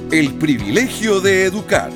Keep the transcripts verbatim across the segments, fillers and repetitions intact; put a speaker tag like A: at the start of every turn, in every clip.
A: El privilegio de educar.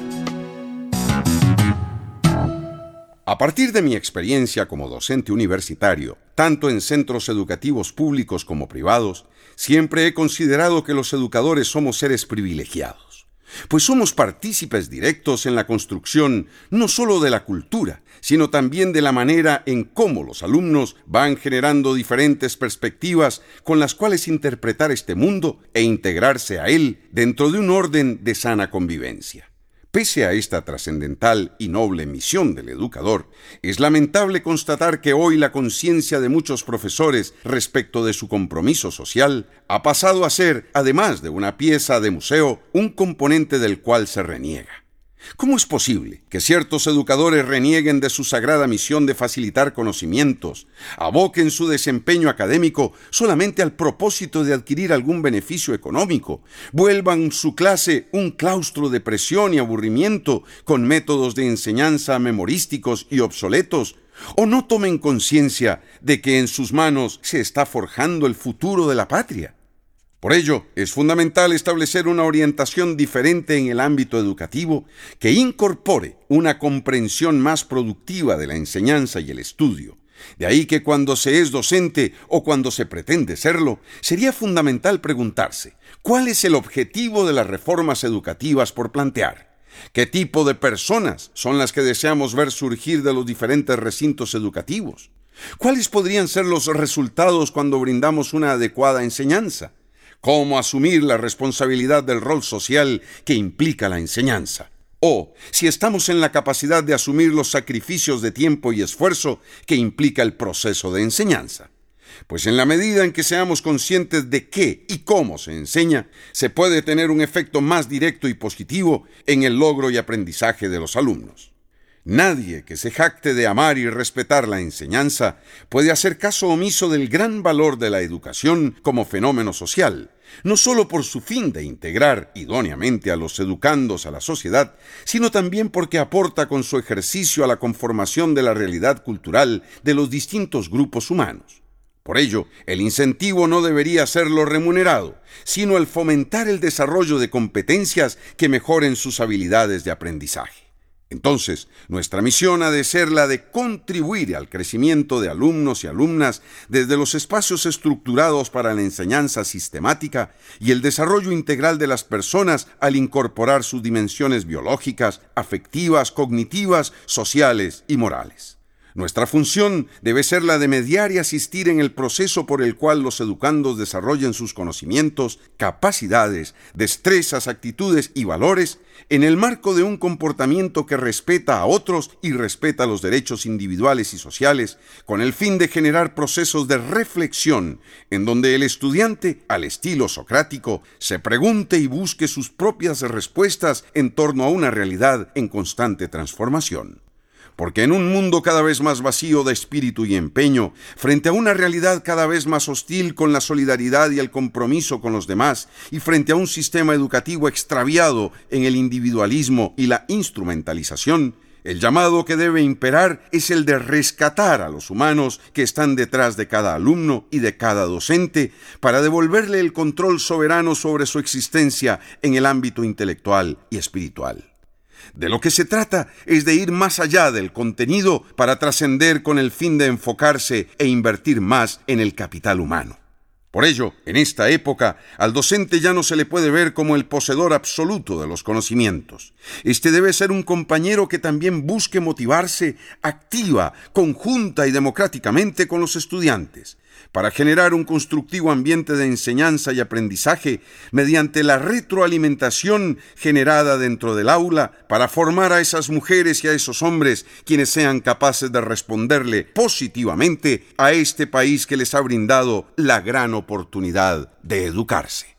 A: A partir de mi experiencia como docente universitario, tanto en centros educativos públicos como privados, siempre he considerado que los educadores somos seres privilegiados, pues somos partícipes directos en la construcción no solo de la cultura, sino también de la manera en cómo los alumnos van generando diferentes perspectivas con las cuales interpretar este mundo e integrarse a él dentro de un orden de sana convivencia. Pese a esta trascendental y noble misión del educador, es lamentable constatar que hoy la conciencia de muchos profesores respecto de su compromiso social ha pasado a ser, además de una pieza de museo, un componente del cual se reniega. ¿Cómo es posible que ciertos educadores renieguen de su sagrada misión de facilitar conocimientos, aboquen su desempeño académico solamente al propósito de adquirir algún beneficio económico, vuelvan su clase un claustro de presión y aburrimiento con métodos de enseñanza memorísticos y obsoletos, o no tomen conciencia de que en sus manos se está forjando el futuro de la patria? Por ello, es fundamental establecer una orientación diferente en el ámbito educativo que incorpore una comprensión más productiva de la enseñanza y el estudio. De ahí que cuando se es docente o cuando se pretende serlo, sería fundamental preguntarse ¿cuál es el objetivo de las reformas educativas por plantear? ¿Qué tipo de personas son las que deseamos ver surgir de los diferentes recintos educativos? ¿Cuáles podrían ser los resultados cuando brindamos una adecuada enseñanza? ¿Cómo asumir la responsabilidad del rol social que implica la enseñanza? O, si estamos en la capacidad de asumir los sacrificios de tiempo y esfuerzo que implica el proceso de enseñanza. Pues en la medida en que seamos conscientes de qué y cómo se enseña, se puede tener un efecto más directo y positivo en el logro y aprendizaje de los alumnos. Nadie que se jacte de amar y respetar la enseñanza puede hacer caso omiso del gran valor de la educación como fenómeno social, no solo por su fin de integrar idóneamente a los educandos a la sociedad, sino también porque aporta con su ejercicio a la conformación de la realidad cultural de los distintos grupos humanos. Por ello, el incentivo no debería ser lo remunerado, sino el fomentar el desarrollo de competencias que mejoren sus habilidades de aprendizaje. Entonces, nuestra misión ha de ser la de contribuir al crecimiento de alumnos y alumnas desde los espacios estructurados para la enseñanza sistemática y el desarrollo integral de las personas al incorporar sus dimensiones biológicas, afectivas, cognitivas, sociales y morales. Nuestra función debe ser la de mediar y asistir en el proceso por el cual los educandos desarrollen sus conocimientos, capacidades, destrezas, actitudes y valores en el marco de un comportamiento que respeta a otros y respeta los derechos individuales y sociales, con el fin de generar procesos de reflexión en donde el estudiante, al estilo socrático, se pregunte y busque sus propias respuestas en torno a una realidad en constante transformación. Porque en un mundo cada vez más vacío de espíritu y empeño, frente a una realidad cada vez más hostil con la solidaridad y el compromiso con los demás, y frente a un sistema educativo extraviado en el individualismo y la instrumentalización, el llamado que debe imperar es el de rescatar a los humanos que están detrás de cada alumno y de cada docente para devolverle el control soberano sobre su existencia en el ámbito intelectual y espiritual. De lo que se trata es de ir más allá del contenido para trascender con el fin de enfocarse e invertir más en el capital humano. Por ello, en esta época, al docente ya no se le puede ver como el poseedor absoluto de los conocimientos. Este debe ser un compañero que también busque motivarse activa, conjunta y democráticamente con los estudiantes, para generar un constructivo ambiente de enseñanza y aprendizaje mediante la retroalimentación generada dentro del aula para formar a esas mujeres y a esos hombres quienes sean capaces de responderle positivamente a este país que les ha brindado la gran oportunidad de educarse.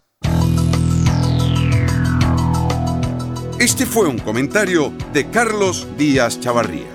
A: Este fue un comentario de Carlos Díaz Chavarría.